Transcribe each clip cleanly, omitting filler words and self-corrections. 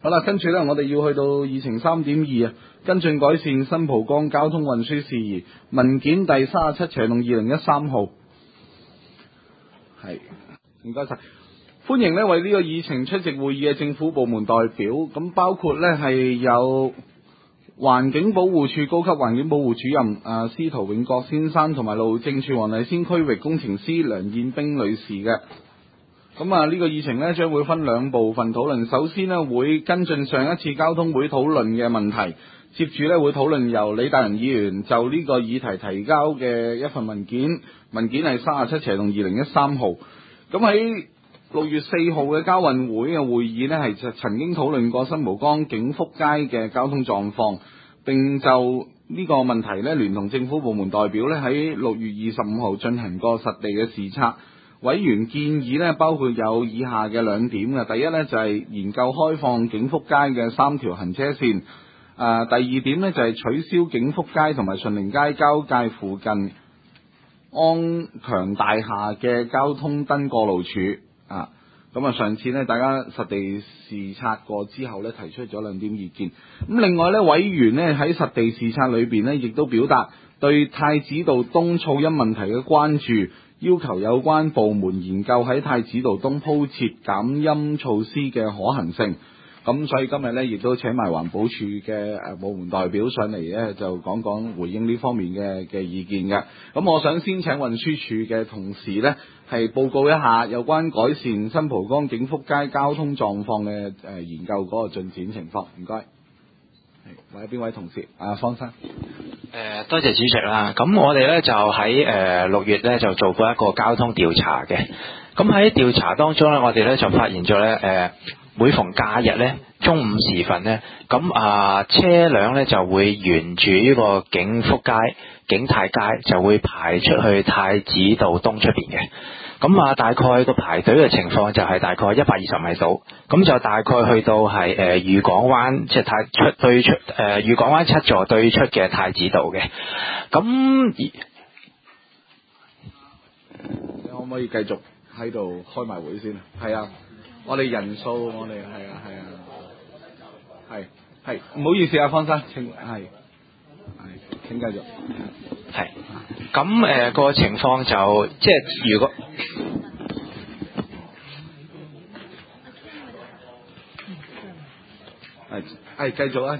好啦，跟住呢，我哋要去到議程 3.2 啊，跟進改善新蒲崗交通運輸事宜文件第37/2013號。係，唔該晒。歡迎呢為呢個議程出席會議嘅政府部門代表，咁包括呢係有環境保護署高級環境保護主任司徒永國先生，同埋路政署黃大仙區域工程師梁燕冰女士嘅。咁呢個議程呢將會分兩部分討論。首先呢會跟進上一次交通會討論嘅問題，接住呢會討論由李大仁議員就呢個議題提交嘅一份文件，文件係37/2013號。咁喺6月4號嘅交運會嘅會議呢，係曾經討論過新蒲崗景福街嘅交通狀況，並就呢個問題呢聯同政府部門代表呢喺6月25號進行過實地嘅視察。委員建議呢包括有以下嘅兩點嘅，第一呢就係研究開放景福街嘅3條行車線，第二點呢就係取消景福街同埋順寧街交界附近安強大廈嘅交通燈過路處。咁上次呢大家實地視察過之後呢提出咗兩點意見。咁另外呢委員呢喺實地視察裏邊呢亦都表達對太子道東噪音問題嘅關注，要求有關部門研究喺太子道東鋪設減音措施嘅可行性。咁所以今日呢亦都請埋環保署嘅部門代表上嚟呢，就講回應呢方面嘅意見嘅。咁我想先請運輸署嘅同事呢，係報告一下有關改善新蒲崗景福街交通狀況嘅研究嗰個進展情況。唔該。或者邊位同事？方生。 多謝主席啦。咁我哋呢就喺6月呢就做過一個交通調查嘅。咁喺調查當中呢，我哋呢就發現咗呢每逢假日呢，中午時分呢，咁車輛呢就會沿住呢個景福街、景泰街就會排出去太子道東出邊嘅。咁大概個排隊嘅情況就係大概120米度，咁就大概去到係裕港灣，即係對出裕港灣7座對出嘅太子道嘅。咁你可唔可以繼續喺度開埋會先？係啊，我哋人數我哋係唔好意思方生，請請繼續。 係咁個情況就即係如果繼續。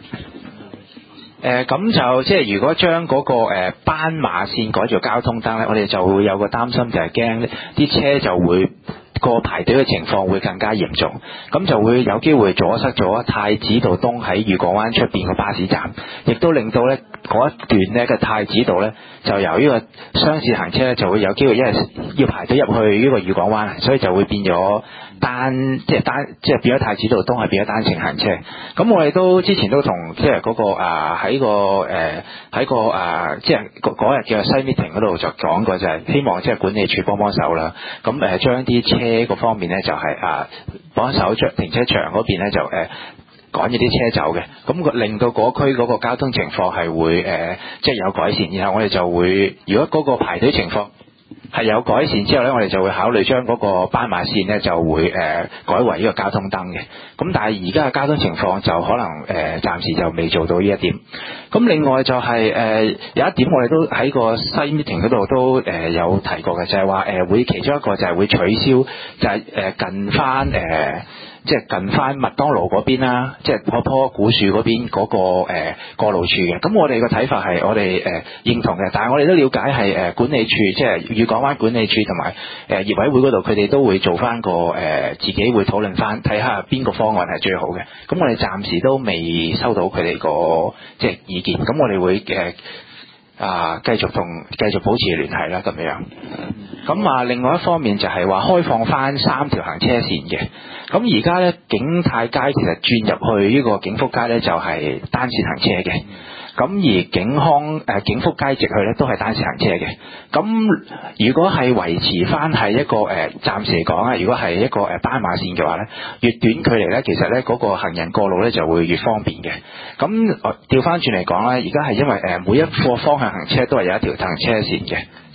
咁就即係如果將嗰個斑馬線改做交通燈咧，我哋就會有個擔心，就係驚啲車就會個排隊嘅情況會更加嚴重，咁就會有機會阻塞咗太子道東喺裕港灣出邊個巴士站，亦都令到咧嗰一段咧嘅太子道咧就由呢個雙線行車咧就會有機會，因為要排隊入去呢個裕港灣，所以就會變咗即係變咗太子道東係變咗單程行車。咁我哋都之前都同即係嗰個喺個即係嗰日嘅西 meeting 嗰度就講過，就係希望即係管理處幫手啦。咁將啲車嗰方面咧就係幫手將停車場嗰邊咧就趕咗啲車走嘅，咁令到嗰區嗰個交通情況係會即係有改善。然後我哋就會，如果嗰個排隊情況係有改善之後咧，我哋就會考慮將嗰個斑馬線咧就會改為呢個交通燈嘅。咁但係而家嘅交通情況就可能暫時就未做到呢一點。咁另外就係有一點我哋都喺個西 meeting 嗰度都有提過嘅，就係話會其中一個就係會取消，就係近翻即係近翻麥當勞嗰邊啦，即係嗰棵古樹嗰邊嗰個過路處嘅。咁我哋個睇法係我哋認同嘅，但係我哋都了解係管理處，即係裕港灣管理處同埋業委會嗰度，佢哋都會做翻個自己會討論翻，睇下邊個方案係最好嘅。咁我哋暫時都未收到佢哋個即係意見，咁我哋會繼續保持聯繫啦，咁樣。咁另外一方面就係話開放翻3條行車線嘅。咁而家咧景泰街其實轉入去呢個景福街咧就係單線行車嘅。咁而景福街直去咧都係單線行車嘅。咁如果係維持翻係一個暫時嚟講啊，如果係一個斑馬線嘅話咧，越短距離咧，其實咧嗰個行人過路咧就會越方便嘅。咁調翻轉嚟講咧，而家係因為每一個方向行車都係有一條行車線嘅，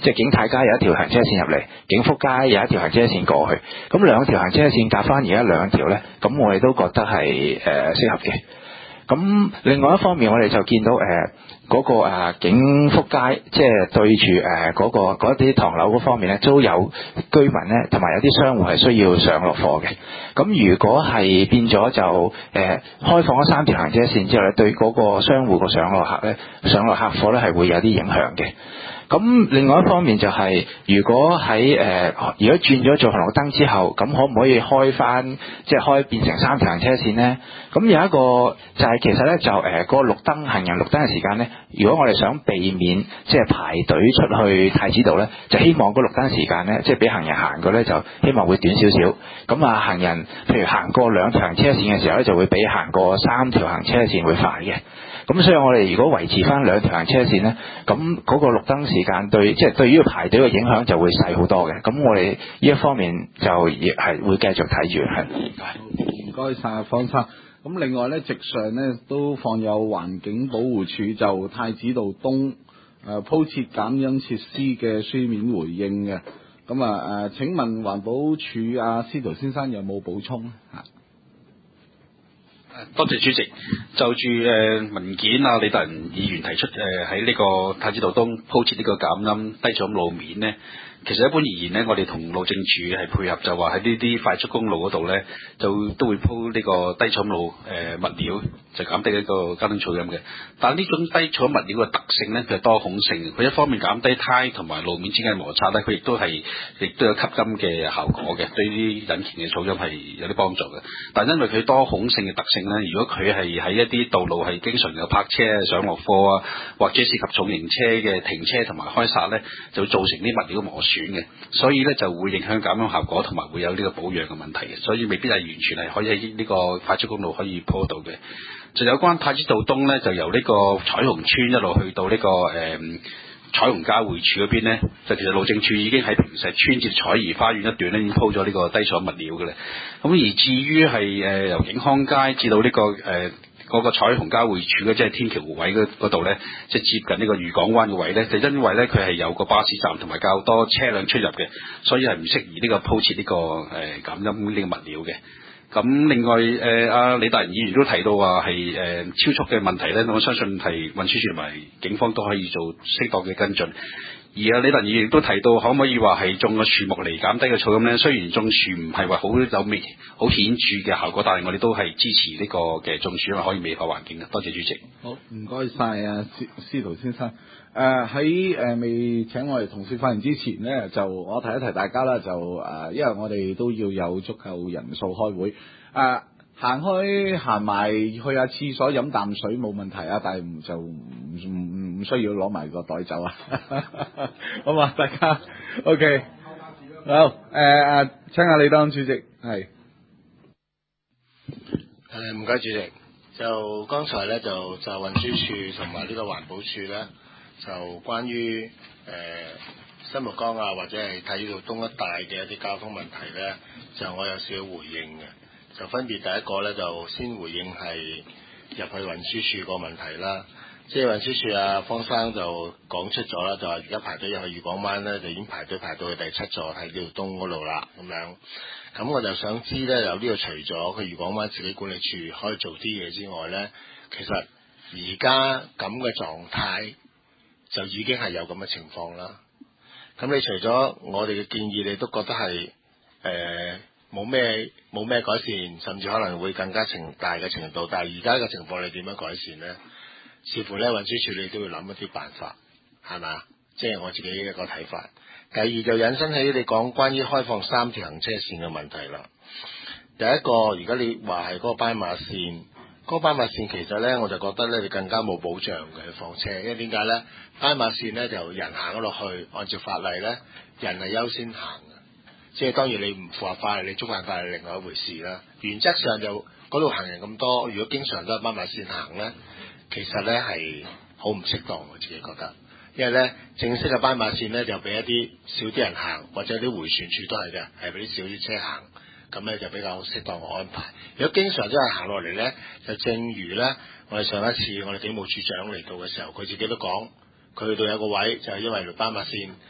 即係景泰街有一條行車線入嚟，景福街有一條行車線過去，咁兩條行車線夾翻而家兩條呢，咁我哋都覺得係適合嘅。咁另外一方面，我哋就見到嗰個景福街，即係對住嗰啲唐樓嗰方面咧，都有居民咧，同埋有啲商戶係需要上落貨嘅。咁如果係變咗就開放咗3條行車線之後咧，對嗰個商戶個上落客貨咧係會有啲影響嘅。咁另外一方面就係、如果如果轉咗做紅綠燈之後，咁可唔可以開翻，即係開變成3條行車線呢？咁有一個就係、其實咧就個綠燈行人綠燈嘅時間咧，如果我哋想避免即係排隊出去太子道咧，就希望個綠燈時間咧，即係俾行人行過咧，就希望會短少少。咁行人譬如行過2條行車線嘅時候咧，就會比行過3條行車線會快嘅。咁所以我哋如果維持翻2條行車線呢，咁嗰個綠燈時間對於排隊嘅影響就會細好多嘅。咁我哋呢一方面就亦係會繼續睇住。係， 唔該晒方生。咁另外呢，直上呢都放有環境保護署就太子道東鋪設減音設施嘅書面回應嘅。咁請問環保署司徒先生有冇補充？ 多謝主席。就住文件李達仁議員提出喺呢個太子道東鋪設呢個減音低噪音路面呢，其實一般而言呢，我哋同路政署係配合，就話喺呢啲快速公路嗰度呢，就都會鋪呢個低噪音路物料，就減低呢個交通噪音嘅。但呢種低噪音物料嘅特性呢，佢係多孔性，佢一方面減低胎同埋路面之間嘅摩擦呢，佢亦都有吸音嘅效果嘅，對於引擎嘅噪音係有啲幫助嘅。但因為佢多孔性嘅特性呢，如果佢係喺一啲道路係經常有泊車上落貨或者涉及重型車嘅停車同埋開剎呢，就會造成啲物料磨損嘅，所以呢就會影響減音效果，同埋會有呢個保養嘅問題嘅，所以未必係完全係可以喺呢個快速公路可以鋪到嘅。就有關太子道東呢，就由呢個彩虹村一路去到呢個彩虹交匯處嗰邊呢，就其實路政署已經喺坪石村至彩怡花園一段呢已經鋪咗呢個低噪音物料嘅啦。咁而至於係由景康街至到呢嗰個彩虹交匯處嘅，即係天橋位嗰度呢，即係接近呢個漁港灣嘅位呢，就因為呢，佢係有個巴士站同埋較多車輛出入嘅，所以係唔適宜呢個鋪設呢個減音呢個物料嘅。咁另外李達仁議員都提到話係超速嘅問題呢，我相信係運輸署同埋警方都可以做適當嘅跟進。而李達仁議員都提到，可唔可以話係種個樹木嚟減低個噪音呢？雖然種樹唔係話好顯著嘅效果，但係我哋都係支持呢個嘅種樹，因為可以美化環境嘅。多謝主席。 好，唔該晒司徒先生。喺未請我哋同事發言之前呢，就我提一提大家啦，就因為我哋都要有足夠人數開會。行埋去下廁所飲啖水冇問題但係就唔需要攞埋個袋走好嘛，大家 OK。好，請下李當主席係。 唔該主席。就剛才咧就運輸署同埋呢個環保署咧，就關於新蒲崗或者係太子道東一帶嘅一啲交通問題咧，就我有少少回應嘅。就分別第一個咧，就先回應係入去運輸署個問題啦。即係運輸署方生就講出咗啦，就話而家排隊入去漁港灣咧，就已經排隊排到去第7座太子道東嗰度啦，咁樣。咁我就想知咧，由呢個除咗佢漁港灣自己管理處可以做啲嘢之外咧，其實而家咁嘅狀態就已經係有咁嘅情況啦。咁你除咗我哋嘅建議，你都覺得係冇咩改善，甚至可能會更加大嘅程度。但係而家嘅情況你點樣改善呢？似乎咧運輸署你都要諗一啲辦法，係咪？即係我自己一個睇法。第二就引申起你講關於開放3條行車線嘅問題啦。第一個，如果你話係嗰個斑馬線，嗰個斑馬線其實咧我就覺得咧你更加冇保障嘅放車，因為點解咧？斑馬線咧就人行咗落去，按照法例咧人係優先行嘅。即係當然你唔符合法例，你觸犯法例另外一回事啦。原則上就嗰度行人咁多，如果經常都係斑馬線行咧，其實咧係好唔適當，我自己覺得。因為咧正式嘅斑馬線咧就俾一啲少啲人行，或者啲迴旋處都係嘅，係俾啲少啲車行，咁咧就比較適當嘅安排。如果經常都係行落嚟咧，就正如咧我哋上一次我哋警務處長嚟到嘅時候，佢自己都講，佢去到有個位就係因為條斑馬線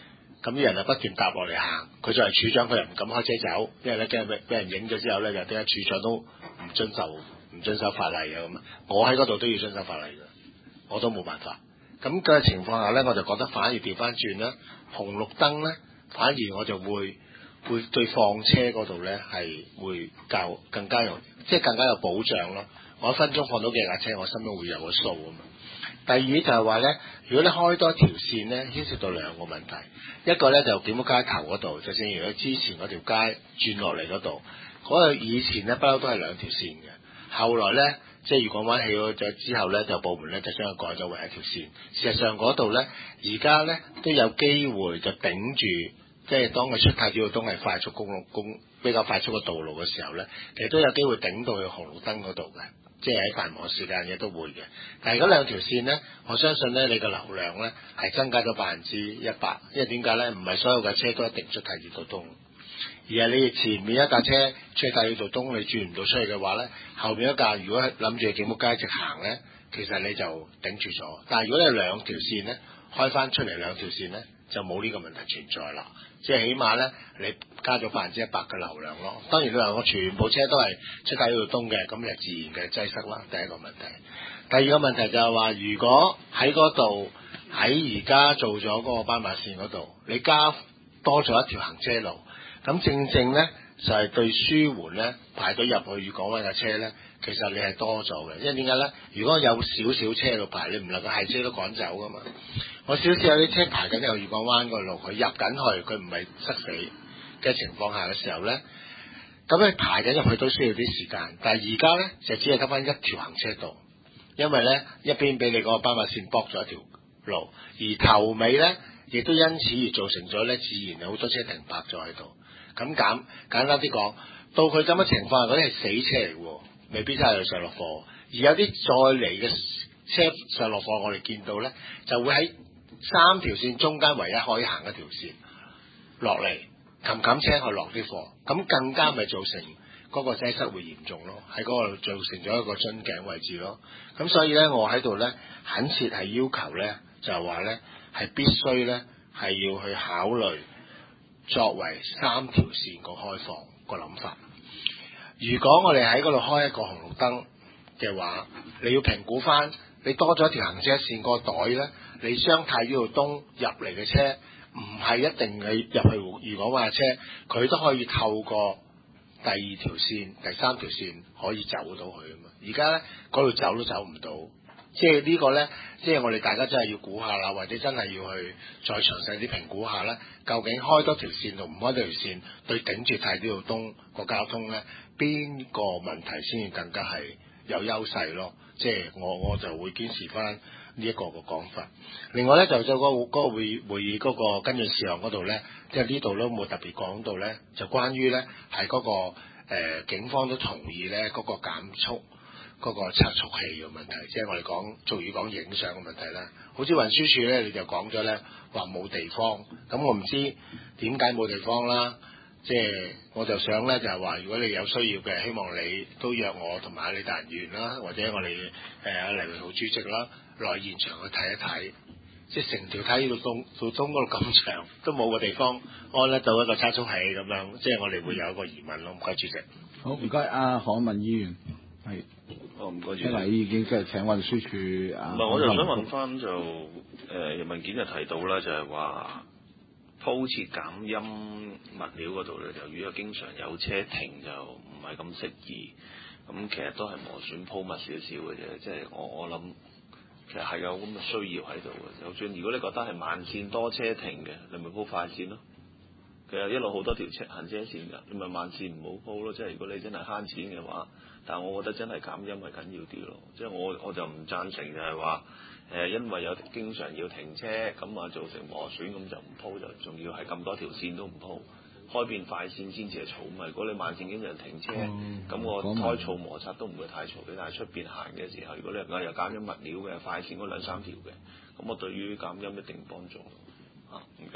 咁啲人就不斷搭落嚟行，佢作為處長佢又唔敢開車走，因為咧驚俾人影咗之後咧，就點解處長都唔遵守法例嘅咁啊？我喺嗰度都要遵守法例嘅，我都冇辦法。咁嘅情況下咧，我就覺得反而調翻轉啦，紅綠燈咧，反而我就會對放車嗰度咧係會更加有保障咯。我一分鐘放到幾架車，我心中會有個數啊嘛。第二就係話咧，如果你開多條線咧，牽涉到兩個問題，一個咧就檢討街頭嗰度，就正如佢之前嗰條街轉落嚟嗰度，嗰度以前咧不嬲都係兩條線嘅，後來咧即係愉港灣起咗之後咧，就部門咧就將佢改咗為一條線。事實上嗰度咧，而家咧都有機會就頂住，即係當佢出太子道東係快速比較快速嘅道路嘅時候咧，其實都有機會頂到去紅綠燈嗰度嘅。即係喺繁忙時間嘅都會嘅，但係嗰兩條線咧，我相信咧你個流量咧係增加咗100%，因為點解咧？唔係所有嘅車都一定出太子道東，而係你前面一架車出太子道東，你轉唔到出去嘅話咧，後面一架如果諗住去景福街直行咧，其實你就頂住咗。但係如果你兩條線咧開翻出嚟兩條線咧，就冇呢個問題存在啦。即係起碼咧，你加咗100%嘅流量咯。當然你話我全部車都係出太子道東嘅，咁就自然嘅擠塞啦。第一個問題，第二個問題就係話，如果喺嗰度喺而家做咗嗰個斑馬線嗰度，你加多咗一條行車路，咁正正咧就係對舒緩咧排隊入去愉港灣嘅車咧，其實你係多咗嘅。因為點解咧？如果有少少車度排，你唔能夠係車都趕走噶嘛。我少少有啲車排緊由愉港灣個路，佢入緊去，佢唔係塞死嘅情況下嘅時候咧，咁你排緊入去都需要啲時間。但係而家咧就只係得翻一條行車道，因為咧一邊俾你嗰個斑馬線駁咗一條路，而頭尾咧亦都因此而造成咗咧，自然有好多車停泊咗喺度。咁簡單啲講，到佢咁嘅情況下，嗰啲係死車嚟喎，未必真係有上落貨。而有啲再嚟嘅車上落貨，我哋見到咧就會喺3條線中間唯一可以行一條線落嚟，冚車去落啲貨，咁更加咪造成嗰個擠塞會嚴重咯，喺嗰度造成咗一個樽頸位置咯。咁所以咧，我喺度咧懇切係要求咧，就係話咧係必須咧係要去考慮作為3條線個開放個諗法。如果我哋喺嗰度開一個紅綠燈嘅話，你要評估翻你多咗一條行車線個袋咧。你雙太子道東入嚟嘅車，唔係一定係入去愉港灣嘅車，佢都可以透過第2條線、第3條線可以走到去啊嘛。而家咧嗰度走都走唔到，即係呢個咧，即係我哋大家真係要估下啦，或者真係要去再詳細啲評估下咧，究竟開多條線同唔開多條線，對頂住太子道東個交通咧，邊個問題先至更加係有優勢咯？即係我就會堅持翻呢一個嘅講法。另外咧就嗰個會議嗰個跟進事項嗰度咧，即係呢度都冇特別講到咧，就關於咧係嗰個警方都同意咧嗰個減速嗰個測速器嘅問題，即係我哋講俗語講影相嘅問題啦。好似運輸署咧，你就講咗咧話冇地方，咁我唔知點解冇地方啦。即係我就想咧，就係話如果你有需要嘅，希望你都約我同埋李達人議員啦，或者我哋黎榮浩主席啦，來現場去睇一睇。即係成條睇到東嗰度咁長，都冇個地方安得到一個測速器咁樣，即係我哋會有一個疑問咯。唔該，主席。 好，唔該，阿何文議員係。 唔該主席。 因為意見即係請運輸署啊。 唔係，我就想問翻就文件就提到啦，就係話鋪設減音物料嗰度咧，就如果經常有車停就唔係咁適宜。咁其實都係磨損鋪密少少嘅啫，即係我諗。其實係有咁嘅需要喺度嘅，就算如果你覺得係慢線多車停嘅，你咪鋪快線咯。其實一路好多條行車線㗎，你咪慢線唔好鋪咯。即係如果你真係慳錢嘅話，但係我覺得真係減音係緊要啲咯。即係我就唔贊成就係話因為有經常要停車咁啊造成磨損咁就唔鋪，就仲要係咁多條線都唔鋪。開邊快線先至係嘈嘛，如果你慢線經常停車，咁我胎噪摩擦都唔會太嘈嘅。但係出邊行嘅時候，如果你能夠有減音物料嘅快線嗰2-3條嘅，咁我對於減音一定幫助。唔該。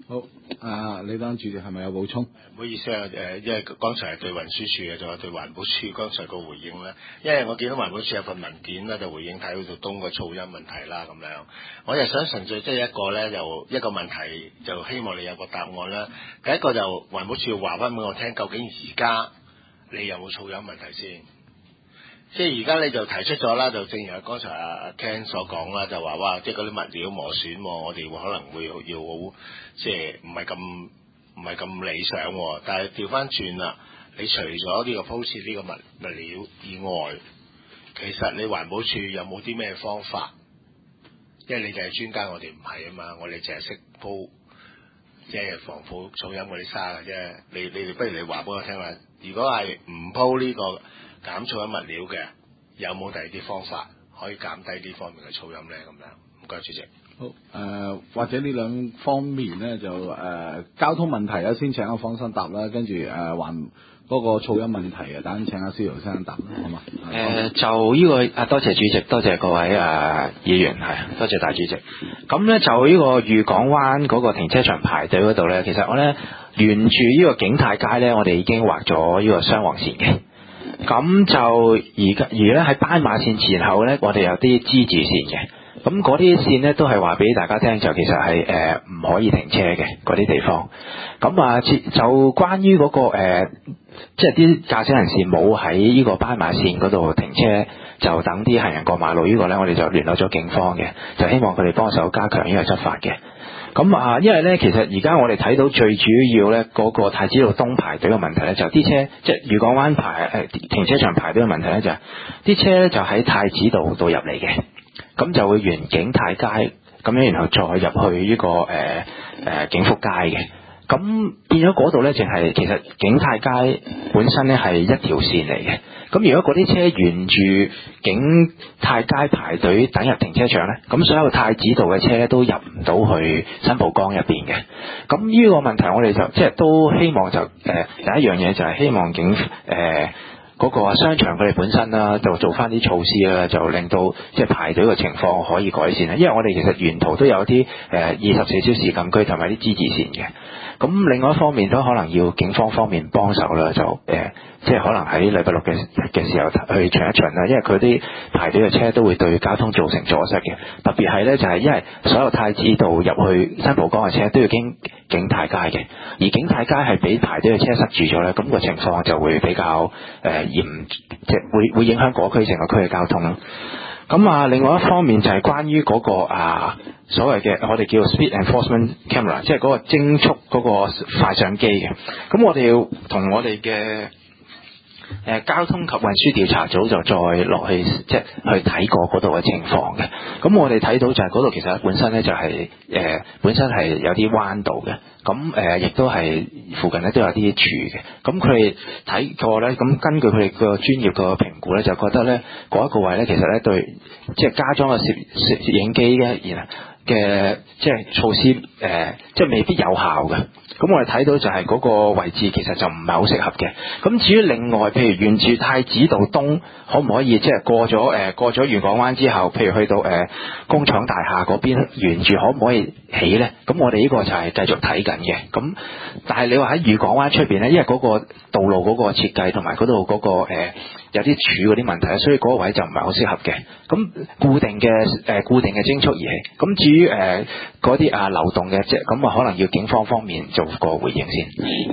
好，李丹主席係咪有補充？ 唔好意思啊，因為剛才係對運輸署嘅，仲有對環保署剛才個回應咧。因為我見到環保署有份文件咧，就回應睇到東個噪音問題啦咁樣。我就想純粹即係一個咧，就一個問題，就希望你有個答案啦。第一個就環保署話翻俾我聽，究竟而家你有冇噪音問題先？即係而家你就提出咗啦，就正如剛才阿 Ken 所講啦，就話哇，即係嗰啲物料磨損，我哋可能會要好，即係唔係咁理想。但係調翻轉啦，你除咗呢個鋪設呢個物料以外，其實你環保署有冇啲咩方法？因為你哋係專家，我哋唔係啊嘛，我哋淨係識鋪即係防噪音嗰啲沙嘅啫。你哋不如你話俾我聽下，如果係唔鋪呢個減噪音物料嘅，有冇第二啲方法可以減低呢方面嘅噪音咧？咁樣，唔該主席。 好，或者呢兩方面咧就交通問題先請阿方生答啦，跟住還嗰個噪音問題啊，等請阿司徒先生答啦，好嘛？ 就呢個多謝主席，多謝各位議員，係多謝大主席。咁咧就呢個御港灣嗰個停車場排隊嗰度咧，其實我咧沿住呢個景泰街咧，我哋已經畫咗呢個雙黃線嘅。咁就而咧喺斑馬線前後咧，我哋有啲之字線嘅。咁嗰啲線咧都係話俾大家聽，就其實係唔可以停車嘅嗰啲地方。咁就關於嗰個即係啲駕駛人士冇喺呢個斑馬線嗰度停車，就等啲行人過馬路呢個咧，我哋就聯絡咗警方嘅，就希望佢哋幫手加強呢個執法嘅。咁因為咧，其實而家我哋睇到最主要咧嗰個太子道東排隊嘅問題咧，就啲車即係御港灣停車場排隊嘅問題咧，就係啲車咧就喺太子道度入嚟嘅，咁就會沿景泰街咁樣，然後再入去呢個景福街嘅。咁變咗嗰度咧，淨係其實景泰街本身咧係一條線嚟嘅。咁如果嗰啲車沿住景泰街排隊等入停車場咧，咁所有太子道嘅車咧都入唔到去新蒲崗入邊嘅。咁呢個問題我哋就即係都希望就第一樣嘢就係希望嗰個商場佢哋本身啦，就做翻啲措施啦，就令到即係排隊嘅情況可以改善啦。因為我哋其實沿途都有啲24小時禁區同埋啲之字線嘅。咁另外一方面都可能要警方方面幫手啦，就即係可能喺禮拜六嘅時候去巡一巡啦，因為佢啲排隊嘅車都會對交通造成阻塞嘅。特別係咧就係因為所有太子道入去新蒲崗嘅車都要經景泰街嘅，而景泰街係俾排隊嘅車塞住咗咧，咁個情況就會比較嚴，即係會影響嗰區成個區嘅交通啦。咁另外一方面就係關於嗰個所謂嘅我哋叫 speed enforcement camera， 即係嗰個偵速嗰個快相機嘅。咁我哋要同我哋嘅交通及運輸調查組就再落去即係去睇過嗰度嘅情況嘅。咁我哋睇到就係嗰度其實本身咧就係本身係有啲彎道嘅。咁亦都係附近咧都有啲柱嘅。咁佢哋睇過咧，咁根據佢哋個專業個評估咧，就覺得咧嗰一個位咧其實咧對即係加裝個攝影機嘅即係措施即係未必有效嘅。咁我哋睇到就係嗰個位置其實就唔係好適合嘅。咁至於另外，譬如沿住太子道東，可唔可以即係過咗御港灣之後，譬如去到工廠大廈嗰邊，沿住可唔可以起咧？咁我哋呢個就係繼續睇緊嘅。咁但係你話喺御港灣出邊咧，因為嗰個道路嗰個設計同埋嗰度嗰個有啲柱嗰啲問題，所以嗰個位就唔係好適合嘅。咁固定嘅偵速儀器。咁至於嗰啲流動嘅，即係咁可能要警方方面做個回應先。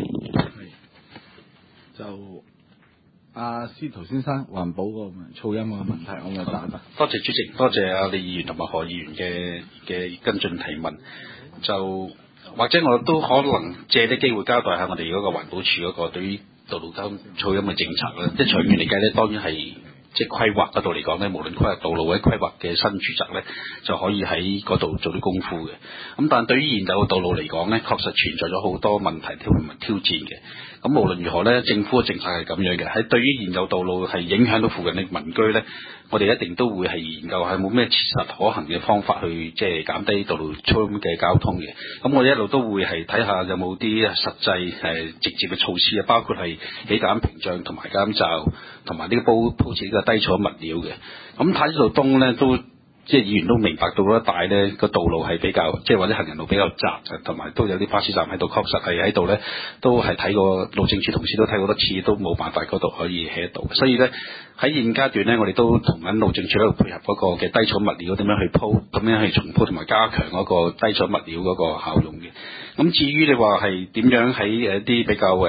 就司徒先生環保個噪音個問題，我咪答得。 多謝主席，多謝李議員同埋何議員嘅跟進提問。就或者我都可能借啲機會交代下我哋嗰個環保署嗰個對於道路交通噪音嘅政策啦。即係長遠嚟計咧，當然係即係規劃嗰度嚟講咧，無論規劃道路或者規劃嘅新住宅咧，就可以喺嗰度做啲功夫嘅。咁但係對於現有嘅道路嚟講咧，確實存在咗好多問題同埋挑戰嘅。咁無論如何咧，政府嘅政策係咁樣嘅。喺對於現有道路係影響到附近嘅民居咧，我哋一定都會係研究係冇咩切實可行嘅方法去即係減低道路噪音嘅交通嘅。咁我哋一路都會係睇下有冇啲實際直接嘅措施啊，包括係起減屏障同埋監罩，同埋呢個鋪設呢個低噪物料嘅。咁太子道東咧都即係議員都明白到嗰一帶咧個道路係比較，即係或者行人路比較窄，同埋都有啲巴士站喺度，確實係喺度咧，都係睇過路政署同事都睇過多次，都冇辦法嗰度可以起得到。所以咧喺現階段咧，我哋都同緊路政署喺度配合嗰個嘅低草物料點樣去鋪，咁樣去重鋪同埋加強嗰個低草物料嗰個效用嘅。咁至於你話係點樣喺一啲比較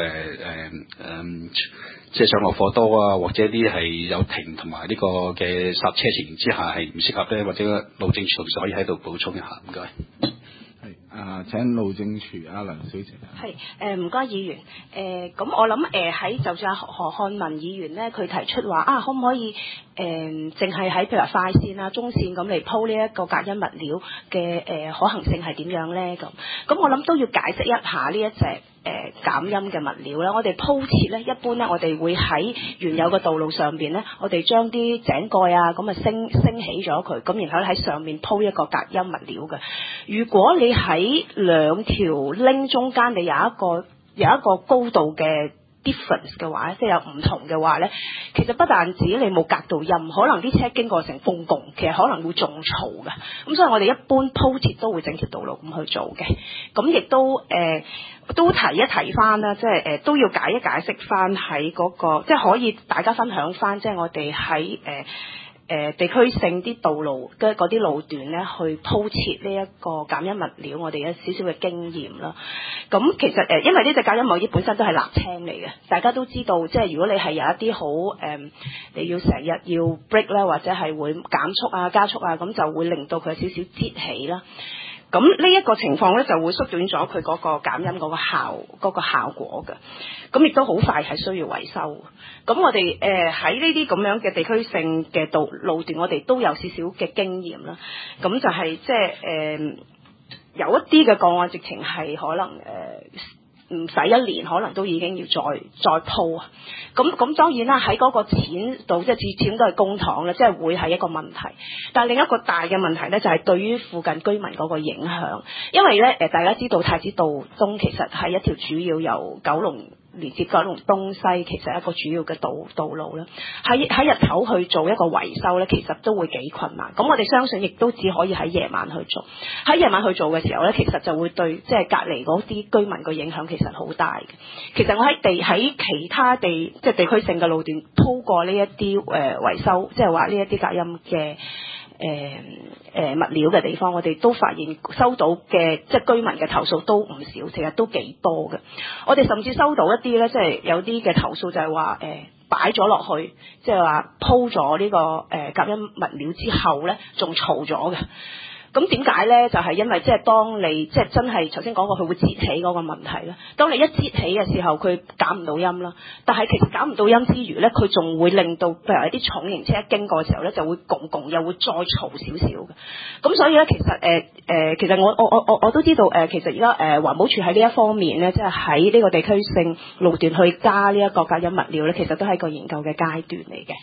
即係上落貨多啊，或者啲係有停同埋呢個嘅剎車情形之下係唔適合咧，或者路政署同事可以喺度補充一下，唔該。 請路政署阿梁小姐。 係唔該議員。咁我諗喺就算何漢文議員咧，佢提出話可唔可以淨係喺譬如話快線啊、中線咁嚟鋪呢一個隔音物料嘅可行性係點樣咧？咁我諗都要解釋一下呢一隻減音嘅物料啦。我哋鋪設咧，一般咧我哋會喺原有嘅道路上邊咧，我哋將啲井蓋啊咁啊升起咗佢，咁然後咧喺上面鋪一個隔音物料嘅。如果你喺兩條 link 中間你有一個高度嘅 difference 嘅話，即係有唔同嘅話咧，其實不但止你冇隔到音，可能啲車經過成公共，其實可能會仲嘈嘅。咁所以我哋一般鋪設都會整條道路咁去做嘅。咁亦都提一提翻啦，即係都要解釋翻喺嗰個，即係可以大家分享翻，即係我哋喺地區性啲道路嘅嗰啲路段咧，去鋪設呢一個減音物料，我哋有少少嘅經驗啦。咁其實因為呢隻減音物料本身都係瀝青嚟嘅，大家都知道，即係如果你係有一啲好你要成日要 brake 啦，或者係會減速啊、加速啊，咁就會令到佢有少少擠起啦。咁呢一個情況咧，就會縮短咗佢嗰個減音嗰個效果嘅。咁亦都好快係需要維修。咁我哋喺呢啲咁樣嘅地區性嘅路段，我哋都有少少嘅經驗啦。咁就係即係有一啲嘅個案，直情係可能唔使一年，可能都已經要再鋪啊。咁當然啦，喺嗰個錢度，即係至錢都係公帑啦，即係會係一個問題。但係另一個大嘅問題咧，就係對於附近居民嗰個影響，因為咧大家知道太子道東其實係一條主要由九龍連接九龍東西，其實係一個主要嘅道路啦。喺日頭去做一個維修咧，其實都會幾困難。咁我哋相信亦都只可以喺夜晚去做。喺夜晚去做嘅時候咧，其實就會對即係隔離嗰啲居民個影響其實好大嘅。其實我喺其他即係地區性嘅路段鋪過呢一啲維修，即係話呢一啲隔音嘅物料嘅地方，我哋都發現收到嘅即係居民嘅投訴都唔少，其實都幾多嘅。我哋甚至收到一啲咧，即係有啲嘅投訴就係話擺咗落去，即係話鋪咗呢個隔音物料之後咧，仲嘈咗嘅。咁點解咧？就係因為即係當你即係真係頭先講過佢會擠起嗰個問題咧。當你一擠起嘅時候，佢減唔到音啦。但係其實減唔到音之餘咧，佢仲會令到譬如一啲重型車一經過嘅時候咧，就會共又會再嘈少少嘅。咁所以咧，其實我都知道其實而家環保署喺呢一方面咧，即係喺呢個地區性路段去加呢一個隔音物料咧，其實都係一個研究嘅階段嚟嘅。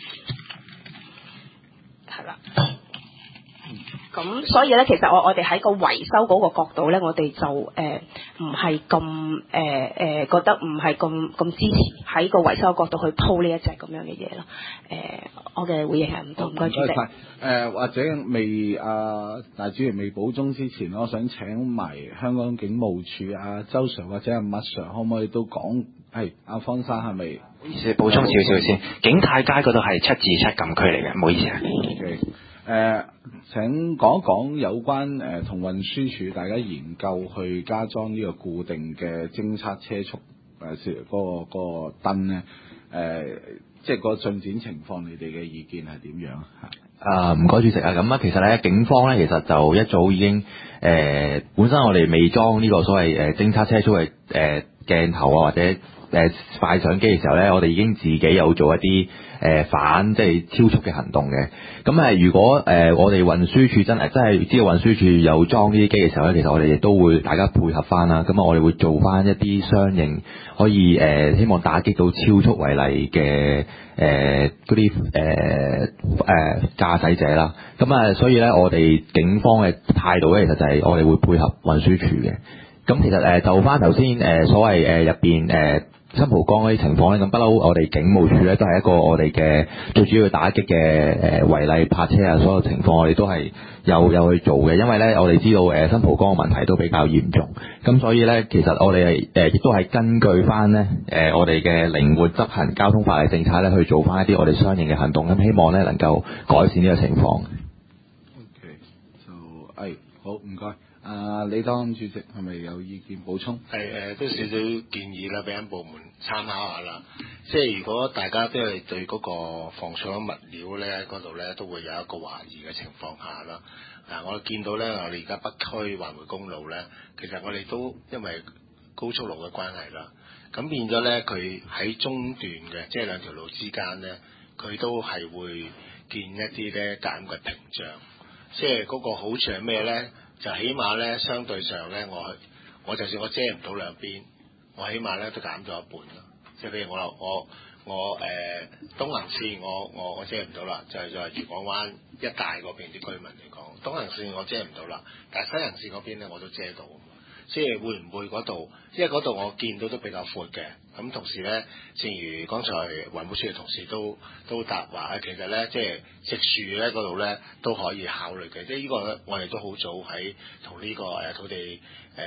係啦。咁所以咧，其實我哋喺個維修嗰個角度咧，我哋就唔係咁覺得唔係咁支持喺個維修角度去鋪呢一隻咁樣嘅嘢咯。我嘅回應係唔多，唔該主席。 或者大主席未補充之前，我想請埋香港警務處周 Sir 或者麥 Sir 可唔可以都講？係阿方生係咪？ 唔好意思，補充少少先。景泰街嗰度係7/7禁區嚟嘅，唔好意思啊。 請講一講有關同運輸署大家研究去加裝呢個固定嘅偵測車速嗰個燈咧，即係個進展情況，你哋嘅意見係點樣？ 唔該主席啊，咁其實咧警方咧其實就一早已經本身我哋未裝呢個所謂偵測車速嘅鏡頭啊或者快相機嘅時候咧，我哋已經自己有做一啲反即係超速嘅行動嘅。咁如果我哋運輸署真係知道運輸署有裝呢啲機嘅時候咧，其實我哋亦都會大家配合翻啦。咁我哋會做翻一啲相應可以希望打擊到超速違例嘅嗰啲駕駛者啦。咁所以咧我哋警方嘅態度咧，其實就係我哋會配合運輸署嘅。咁其實就翻頭先所謂入邊新蒲崗嗰啲情況咧，咁不嬲我哋警務處咧都係一個我哋嘅最主要打擊嘅違例泊車啊，所有情況我哋都係有去做嘅，因為咧我哋知道新蒲崗嘅問題都比較嚴重，咁所以咧其實我哋亦都係根據翻咧我哋嘅靈活執行交通法例政策咧去做翻一啲我哋相應嘅行動，咁希望咧能夠改善呢個情況。 OK， 就好唔該。李當主席係咪有意見補充？ 都少少建議啦，俾緊部門參考下啦。即係如果大家都係對嗰個防噪物料咧嗰度咧都會有一個懷疑嘅情況下啦。我見到咧，我哋而家北區環迴公路咧，其實我哋都因為高速路嘅關係啦，咁變咗咧佢喺中段嘅，即係兩條路之間咧，佢都係會建一啲咧隔音嘅屏障。即係嗰個好處係咩咧？就起碼咧，相對上咧，我就算我遮唔到兩邊，我起碼咧都減咗一半咯。即係譬如我東行線我遮唔到啦，就係愉港灣一帶嗰邊啲居民嚟講，東行線我遮唔到啦，但係西行線嗰邊咧我都遮到。即係會唔會嗰度？因為嗰度我見到都比較闊嘅。咁同時咧，正如剛才環保署嘅同事都答話，其實咧即係植樹咧嗰度咧都可以考慮嘅。即係呢個我哋都好早喺同呢個土地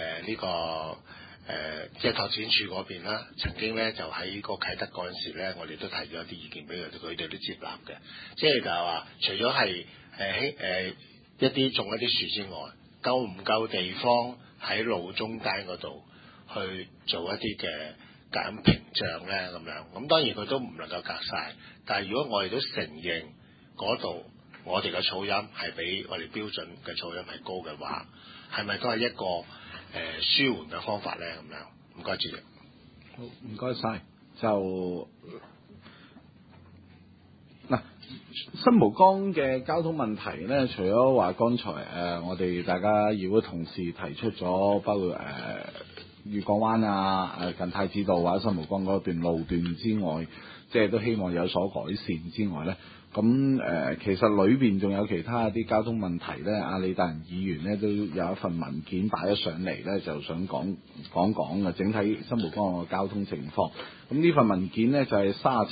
即係拓展處嗰邊啦，曾經咧就喺個啟德嗰陣時咧，我哋都提咗一啲意見俾佢哋都接納嘅。即係就係話，除咗係一啲種一啲樹之外，夠唔夠地方喺路中間嗰度去做一啲嘅隔音屏障咧？咁樣咁當然佢都唔能夠隔晒，但係如果我哋都承認嗰度我哋嘅噪音係比我哋標準嘅噪音係高嘅話，係咪都係一個舒緩嘅方法咧？咁樣唔該主席。 好，唔該晒。就嗱，新蒲崗嘅交通問題咧，除咗話剛才我哋大家議會同事提出咗，包括愉港灣近太子道或者新蒲崗嗰段路段之外，即係都希望有所改善之外咧，咁其實裏邊仲有其他啲交通問題咧，阿李達仁議員咧都有一份文件擺咗上嚟咧，就想講嘅整體新蒲崗嘅交通情況。咁呢份文件咧就係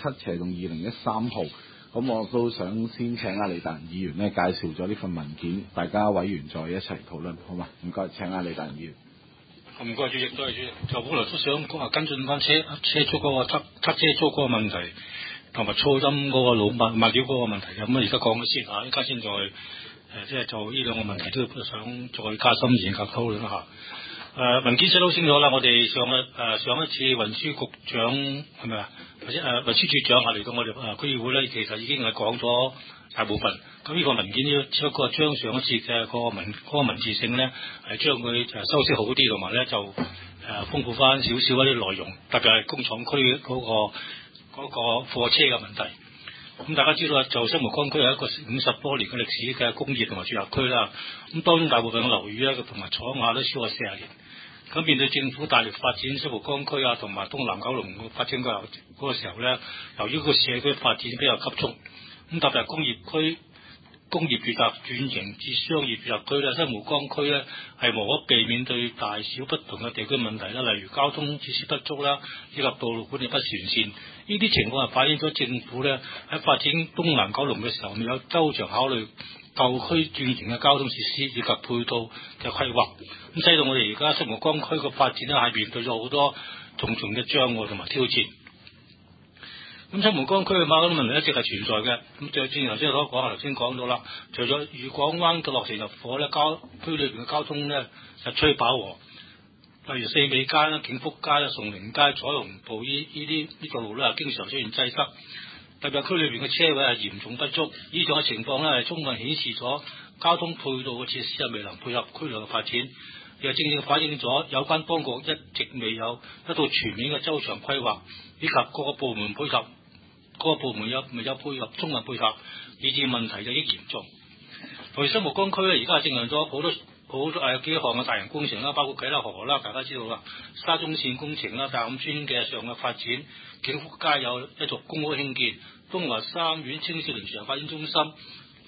37/2013號。咁我都想先請阿李達仁議員咧介紹咗呢份文件，大家委員再一齊討論，好嘛？唔該，請阿李達仁議員。 唔該主席，多謝主席。就本來都想講跟進翻車速嗰個塞車速嗰個問題，同埋噪音嗰個物料嗰個問題。咁而家講咗先嚇，依家先再即係就呢兩個問題都想再加深研究討論一下。文件寫得好清楚啦，我哋上一次運輸局長係咪啊？或者運輸處長嚟到我哋區議會咧，其實已經係講咗大部分。咁呢個文件呢，只不過將上一次嘅嗰個文字性咧，係將佢修飾好啲，同埋咧就豐富翻少少一啲內容，特別係工廠區嗰個貨車嘅問題。咁大家知道就新蒲崗區係一個50多年嘅歷史嘅工業同埋住宅區啦。咁當中大部分嘅樓宇咧同埋廠廈都超過40年。咁面對政府大力發展新蒲崗區同埋東南九龍嘅發展嗰個時候咧，由於個社區發展比較急促，咁特別係工業住宅轉型至商業住宅區咧，新蒲崗區咧係無可避免對大小不同嘅地區問題啦，例如交通設施不足啦，以及道路管理不完善，呢啲情況係反映咗政府咧喺發展東南九龍嘅時候未有周詳考慮舊區轉型嘅交通設施以及配套嘅規劃，咁使到我哋而家新蒲崗區嘅發展咧係面對咗好多重重嘅障礙同埋挑戰。咁新蒲崗區嘅某啲問題一直係存在嘅，咁就正如頭先講到啦，除咗愉港灣嘅落成入伙咧，區裏邊嘅交通咧就趨飽和，例如四美街啦、景福街啦、崇寧街、彩虹道呢個路咧，經常出現擠塞。特別係區裏邊嘅車位係嚴重不足，呢種嘅情況咧係充分顯示咗交通配套嘅設施係未能配合區內嘅發展，亦正正反映咗有關當局一直未有一套全面嘅周詳規劃，以及各個部門未有配合充分配合，以致問題日益嚴重。同時新蒲崗區咧而家係進行咗好多幾項嘅大型工程啦，包括啟德河啦，大家知道啦，沙中線工程啦，大磡村嘅上嘅發展，景福街有一座公屋興建，東華三院青少年全人發展中心，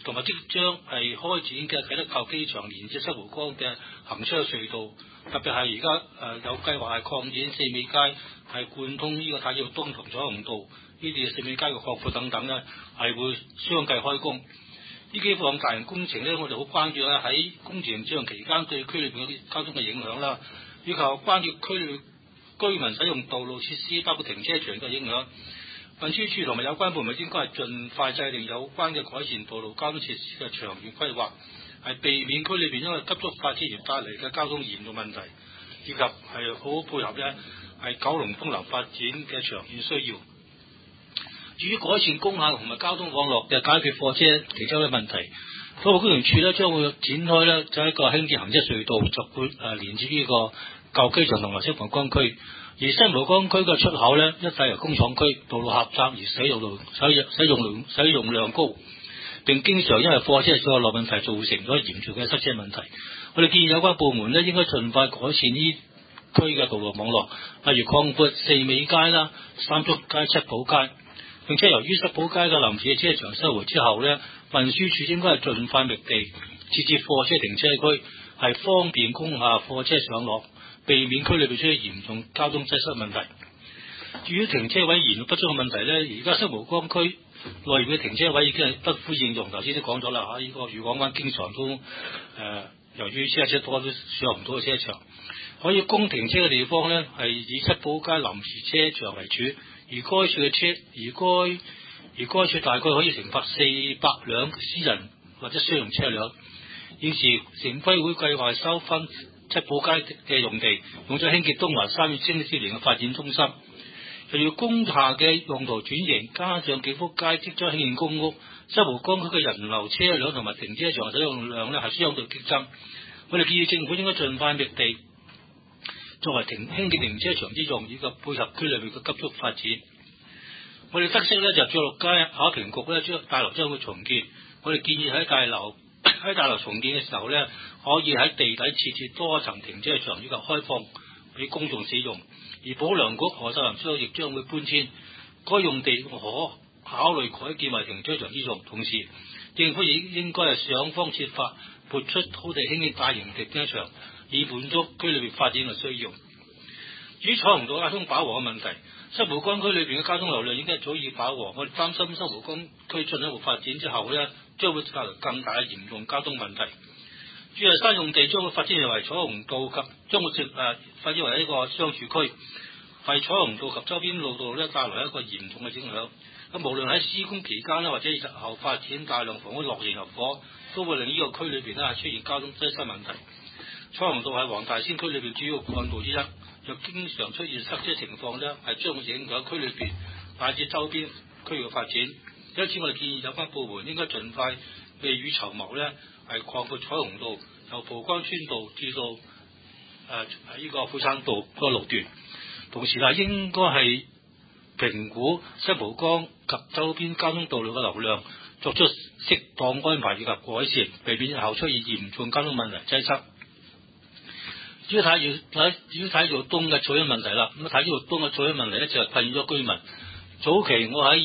同埋即將係開展嘅啟德舊機場連接西湖江嘅行車隧道，特別係而家有計劃係擴展四美街，係貫通呢個太子道東同彩虹道呢啲四美街嘅擴闊等等咧，係會相繼開工。呢幾項大型工程咧，我哋好關注咧喺工程進行期間對區裏邊嗰啲交通嘅影響啦，以及關注區裏居民使用道路設施，包括停車場嘅影響。運輸署同埋有關部門應該係盡快制定有關嘅改善道路交通設施嘅長遠規劃，係避免區裏邊因為急速發展而帶嚟嘅交通嚴重問題，以及係好好配合咧係九龍東南發展嘅長遠需要。至於改善工廈同埋交通網絡嘅解決貨車停車位問題，土木工程處咧將會展開咧就係一個興建行車隧道，就會連接呢個舊機場同埋西湖江區。而西湖江區嘅出口咧，一帶由工廠區，道路狹窄而使用量高，並經常因為貨車上落問題造成咗嚴重嘅塞車問題。我哋建議有關部門咧應該盡快改善呢區嘅道路網絡，例如擴闊四美街啦、三竹街、七寶街。並且由於七寶街嘅臨時車場收回之後咧，運輸署應該係盡快覓地設置貨車停車區，係方便工廈貨車上落，避免區裏邊出現嚴重交通擠塞問題。至於停車位嚴重不足嘅問題咧，而家西湖江區內邊嘅停車位已經係不敷應用，頭先都講咗啦嚇，呢個漁港灣經常都由於車多都上唔到嘅車場，可以供停車嘅地方咧係以七寶街臨時車場為主。而該處嘅車，而該處大概可以乘發400輛私人或者商用車輛。現時城規會計劃收分七寶街嘅用地，用咗興建東華三院青少年嘅發展中心。隨住工廈嘅用途轉型，加上景福街即將興建公屋，西湖江區嘅人流、車輛同埋停車場使用量咧係相對激增。我哋建議政府應該盡快覓地，作為興建停車場之用，以及配合區裏面嘅急速發展。我哋得悉咧就爵祿街考評局咧將大樓將會重建，我哋建議喺大樓重建嘅時候咧，可以喺地底設置多層停車場，以及開放俾公眾使用。而保良局何秀林書亦將會搬遷，該用地可考慮改建為停車場之用。同時，政府亦應該係想方設法撥出土地興建大型停車場，以滿足區裏邊發展嘅需要。至於彩虹道交通飽和嘅問題，西湖江區裏邊嘅交通流量已經係早已飽和，我哋擔心西湖江區進一步發展之後咧，將會帶來更大嘅嚴重交通問題。主要係新用地將會發展為彩虹道及將會發展為一個商住區，為彩虹道及周邊路道咧帶來一個嚴重嘅影響。咁無論喺施工期間咧，或者日後發展大量房屋落成入伙，都會令呢個區裏邊咧出現交通擠塞問題。彩虹道係黃大仙區裏邊主要幹道之一，若經常出現塞車情況咧，係將會影響區裏邊乃至周邊區域嘅發展。因此，我哋建議有關部門應該盡快未雨綢繆咧，係擴闊彩虹道由蒲崗村道至到呢個富山道個路段，同時係應該係評估西湖江及周邊交通道路嘅流量，作出適當安排以及改善，避免日後出現嚴重交通問題擠塞。至於太子道東嘅噪音問題啦，咁太子道東嘅噪音問題咧就係困擾咗居民。早期我喺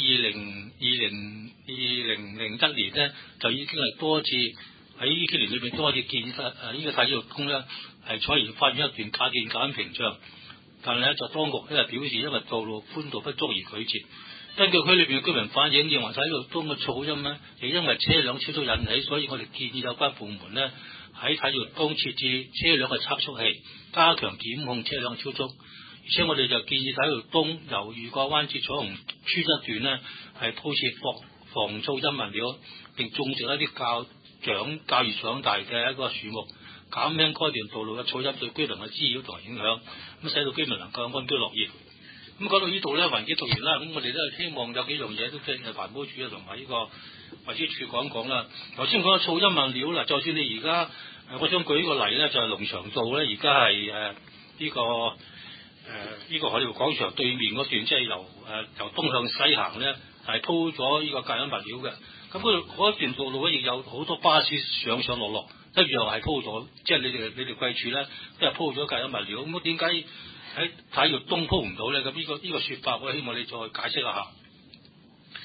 2001年咧就已經係多次喺呢幾年裏邊多次建議呢個太子道東咧係採研發展一段架建減屏障，但係咧就當局咧表示因為道路寬度不足而拒絕。根據區裏邊嘅居民反映，認為太子道東嘅噪音咧亦因為車輛超速引起，所以我哋建議有關部門咧喺太子道東設置車輛嘅測速器，加強檢控車輛超速。而且我哋就建議太子道東由裕國灣至彩虹村一段呢係鋪設防噪音物料，並種植一啲較易長大嘅一個樹木，減輕該段道路嘅噪音對居民嘅滋擾同埋影響，咁使到居民能夠安居樂業。咁講到呢度咧，環境讀完啦，咁我哋都係希望有幾樣嘢都即係環保署啊同埋呢個運輸署講講啦。頭先講噪音物料啦，就算你而家我想舉個例咧，就係龍翔道咧，而家係呢個海利廣場對面嗰段，即係由東向西行咧，係鋪咗呢個隔音物料嘅。咁嗰段道路咧，亦有好多巴士上落，一樣係鋪咗，即係你哋貴處咧，都係鋪咗隔音物料。咁點解喺太子道東鋪唔到咧？咁呢個說法，我希望你再解釋一下。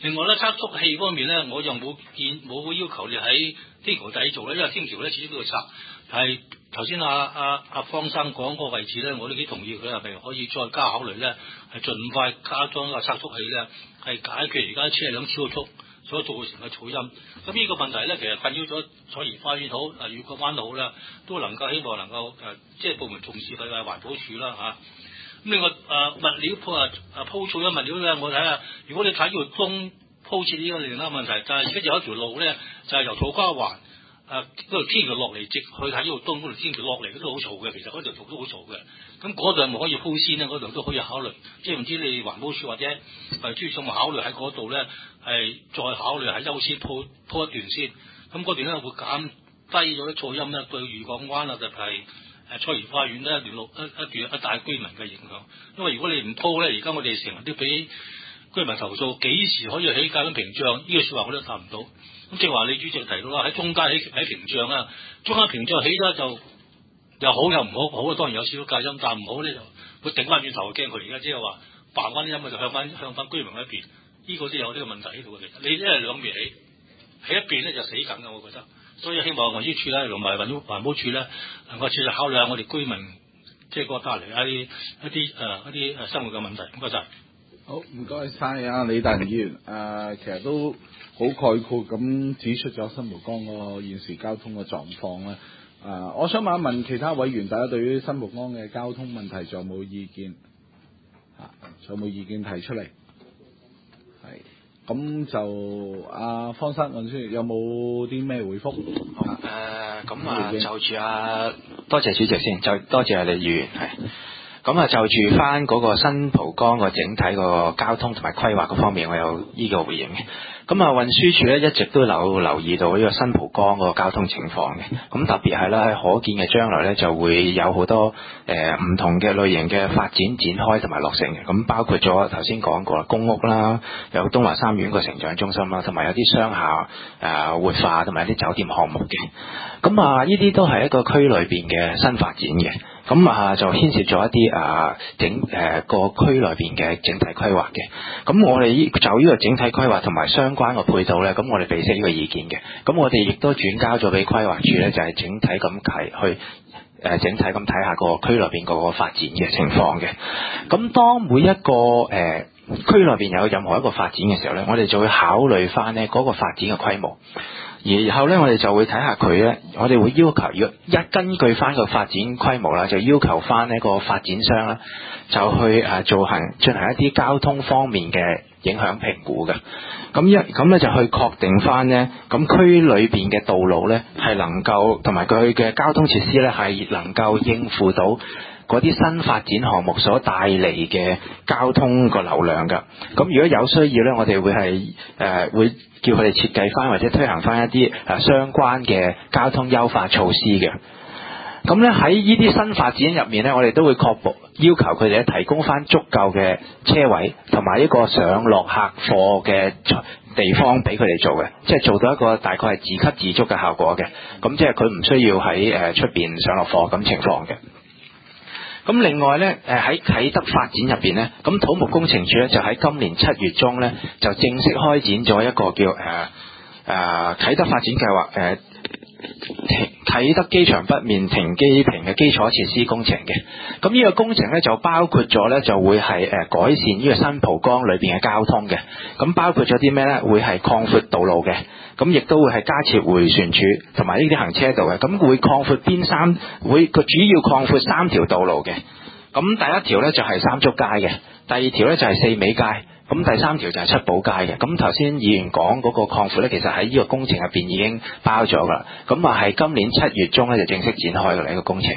另外咧，測速器方面咧，我就冇要求你喺天橋底做咧，因為天橋咧始終都要拆。係頭先阿方生講嗰個位置咧，我都幾同意佢係咪可以再加考慮咧，係盡快加裝一個測速器咧，係解決而家車輛超速所造成嘅噪音。咁呢個問題咧，其實困擾咗彩怡花園好、裕國灣好啦，都能夠希望能夠即係部門重視佢嘅環保署啦嚇。咁另外物料鋪噪音物料咧，我睇下，如果你睇要東鋪設呢個另一個問題，就係而家有一條路咧，就係由土瓜灣嗰條天橋落嚟，直去睇呢度東嗰條天橋落嚟嗰度好嘈嘅，其實嗰條路都好嘈嘅。咁嗰度係咪可以鋪先咧？嗰度都可以考慮，即係唔知你環保署或者專項考慮喺嗰度咧，係再考慮係優先鋪一段先。咁嗰段咧會減低咗啲噪音咧，對裕港灣啊，特別係彩怡花園咧一大居民嘅影響。因為如果你唔鋪咧，而家我哋成日都俾居民投訴，幾時可以起架緊屏障？呢個説話我都答唔到。咁即係話你主席提到啦，喺中間起屏障啊，中間屏障起咗就又好又唔好，好啊當然有少少隔音，但唔好咧就會頂翻轉頭，驚佢而家即係話扮翻啲音啊，就向翻居民一邊，呢個都有呢個問題喺度嘅。你一係兩邊起一邊咧就死緊嘅，我覺得。所以希望運輸署咧同埋環保署咧能夠切實考慮下我哋居民即係覺得帶嚟一啲生活嘅問題。唔該晒。 好，唔該晒啊，李大仁議員。其實都好概括咁指出咗新蒲崗個現時交通嘅狀況啦。我想問一問其他委員，大家對於新蒲崗嘅交通問題仲有冇意見？仲有冇意見提出嚟？係。咁就方生運輸有冇啲咩回覆？ 就住多謝主席先，就多謝李議員係。咁就住翻嗰個新蒲崗個整體個交通同埋規劃嗰方面，我有呢個回應嘅。咁運輸署咧一直都留意到呢個新蒲崗個交通情況嘅。咁特別係啦，喺可見嘅將來咧就會有好多唔同嘅類型嘅發展展開同埋落成嘅。咁包括咗頭先講過啦，公屋啦，有東華三院個成長中心啦，同埋有啲商廈活化同埋啲酒店項目嘅。咁呢啲都係一個區裏邊嘅新發展嘅。咁就牽涉咗一啲整個區內邊嘅整體規劃嘅。咁我哋就呢個整體規劃同埋相關嘅配套咧，咁我哋備悉呢個意見嘅。咁我哋亦都轉交咗俾規劃處咧，就係整體咁整體咁睇下個區內邊個發展嘅情況嘅。咁當每一個區內邊有任何一個發展嘅時候咧，我哋就會考慮翻咧嗰個發展嘅規模。然後咧，我哋就會睇下佢咧，我哋會要求，如果根據翻個發展規模啦，就要求翻呢個發展商啦，就去進行一啲交通方面嘅影響評估嘅。咁咧就去確定翻呢，咁區裏邊嘅道路咧係能夠同埋佢嘅交通設施咧係能夠應付到嗰啲新發展項目所帶嚟嘅交通個流量㗎。咁如果有需要咧，我哋會會叫佢哋設計翻或者推行翻一啲相關嘅交通優化措施嘅。咁咧喺呢啲新發展入面咧，我哋都會確保要求佢哋提供翻足夠嘅車位同埋一個上落客貨嘅地方俾佢哋做嘅，即係做到一個大概係自給自足嘅效果嘅。咁即係佢唔需要喺出邊上落貨咁情況嘅。咁另外咧，喺啟德發展入邊咧，咁土木工程署咧就喺今年7月中咧就正式開展咗一個叫啟德發展計劃啟德機場北面停機坪嘅基礎設施工程嘅。咁呢個工程咧就包括咗咧就會係改善呢個新蒲崗裏邊嘅交通嘅。咁包括咗啲咩咧？會係擴闊道路嘅。咁亦都會係加設迴旋處同埋呢啲行車道嘅。咁會擴闊佢主要擴闊3條道路嘅。咁第一條咧就係三竹街嘅，第二條咧就係四美街，咁第三條就係七寶街嘅。咁頭先議員講嗰個擴闊咧，其實喺呢個工程入邊已經包咗噶啦。咁係今年7月中咧就正式展開嘅呢個工程。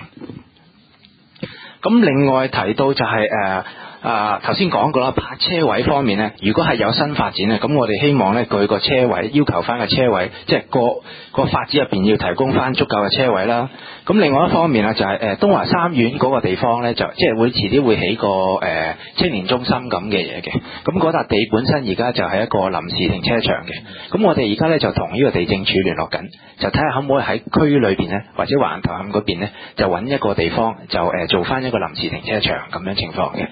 咁另外提到就係頭先講過啦，泊車位方面咧，如果係有新發展咧，咁我哋希望咧佢個車位要求翻個車位，即係個發展入邊要提供翻足夠嘅車位啦。咁另外一方面啊，就係東華三院嗰個地方咧，就即係會遲啲會起個青年中心咁嘅嘢嘅。咁嗰笪地本身而家就係一個臨時停車場嘅。咁我哋而家咧就同呢個地政處聯絡緊，就睇下可唔可以喺區裏邊咧，或者橫頭磡嗰邊咧，就揾一個地方就做翻一個臨時停車場咁樣情況嘅。咁而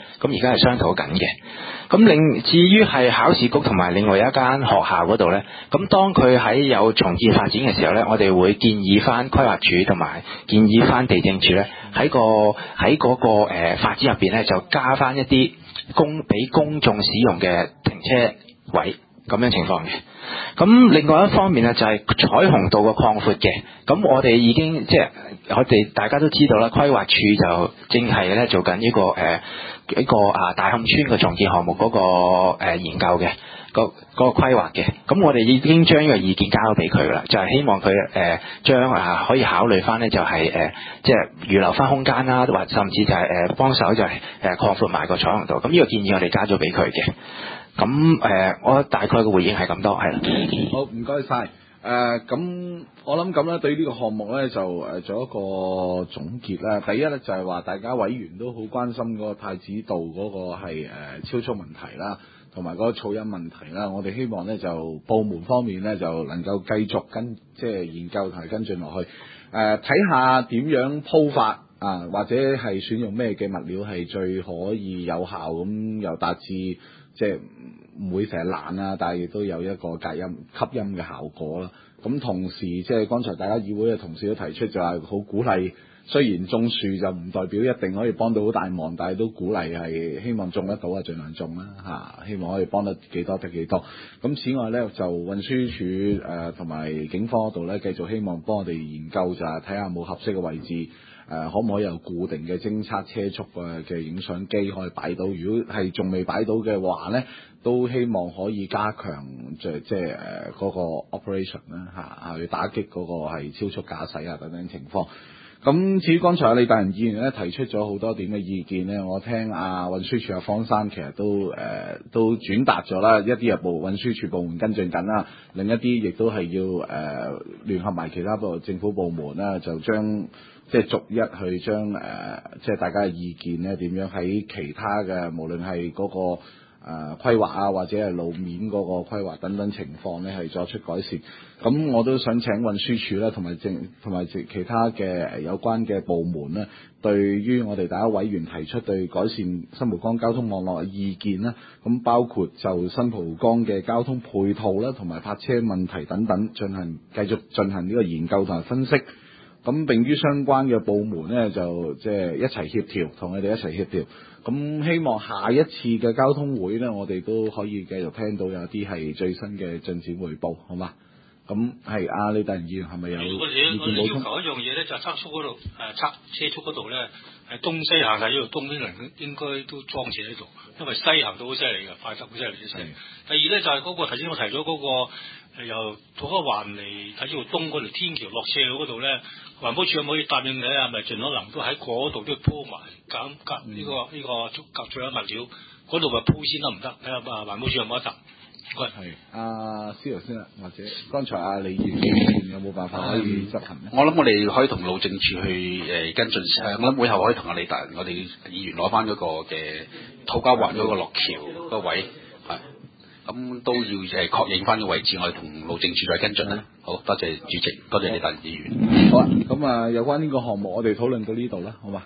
家係商討緊嘅。咁至於係考試局同埋另外一間學校嗰度呢，咁當佢喺有重建發展嘅時候呢，我哋會建議翻規劃署同埋建議翻地政署呢，喺嗰個發展入邊呢，就加翻一啲俾公眾使用嘅停車位咁樣情況嘅。咁另外一方面呢，就係彩虹道嘅擴闊嘅。咁我哋已經我哋大家都知道啦，規劃署就正係咧做緊呢個大磡村嘅重建項目嗰個研究嘅嗰個規劃嘅。咁我哋已經將呢個意見交咗俾佢啦，就係希望佢將可以考慮翻咧，就係即係預留翻空間啦，或甚至就係幫手就係擴闊埋個彩虹道。咁呢個建議我哋交咗俾佢嘅。咁我大概嘅回應係咁多，係啦。 好，唔該晒。咁我諗咁咧，對呢個項目咧就做一個總結啦。第一咧就係話，大家委員都好關心嗰個太子道嗰個係超速問題啦，同埋嗰個噪音問題啦。我哋希望咧就部門方面咧就能夠繼續研究同埋跟進落去。睇下點樣鋪法啊，或者係選用咩嘅物料係最可以有效咁，又達至唔會成日爛啊，但係亦都有一個隔音吸音嘅效果啦。咁同時剛才大家議會嘅同事都提出就係好鼓勵，雖然種樹就唔代表一定可以幫到好大忙，但係都鼓勵係希望種得到啊，盡量種啦希望可以幫得幾多得幾多。咁此外呢，就運輸署同埋警方嗰度呢，繼續希望幫我哋研究就係睇下冇合適嘅位置。可唔可以有固定嘅偵測車速嘅影相機可以擺到？如果係仲未擺到嘅話呢，都希望可以加強嗰個 operation 啦去打擊嗰個係超速駕駛啊等等情況。咁至於剛才李大仁議員咧提出咗好多點嘅意見呢，我聽運輸署方生其實都轉達咗啦，一啲運輸署部門跟進緊啦，另一啲亦都係要聯合埋其他政府部門啦，就將逐一去將大家嘅意見咧點樣喺其他嘅無論係嗰個規劃啊，或者係路面嗰個規劃等等情況咧係作出改善。咁我都想請運輸署啦，同埋其他嘅有關嘅部門咧，對於我哋大家委員提出對改善新蒲崗交通網絡嘅意見啦，咁包括就新蒲崗嘅交通配套啦，同埋泊車問題等等繼續進行呢個研究同埋分析。咁並於相關嘅部門呢，就一齊協調，同佢哋一齊協調。咁希望下一次嘅交通會呢，我哋都可以繼續聽到有啲係最新嘅進展彙報，好嘛？咁係李大仁議員係咪有意見補充？ 我哋要求一樣嘢咧，就係測速嗰度測車速嗰度咧，係東西行喺呢度，東邊人應該都裝設喺度，因為西行到好犀利嘅，快得好犀利啲西。第二咧就係嗰個頭先我提咗嗰個由土瓜灣嚟睇呢度東嗰條天橋落斜路嗰度咧，環保署可唔可以答應你啊？咪盡可能都喺嗰度都鋪埋夾呢個夾最有物料，嗰度咪鋪先得唔得？睇下環保署有冇得答？ 係司徒先啦，或者剛才李議員有冇辦法可以執行咧？ 我諗我哋可以同路政處去跟進，我諗會後可以同阿李大仁我哋議員攞翻嗰個嘅土瓜灣嗰個落橋個位，咁都要確認翻個位置，我哋同路政處再跟進啦。好多謝主席，多謝李大仁議員。 好啊，咁有關呢個項目，我哋討論到呢度啦，好嘛？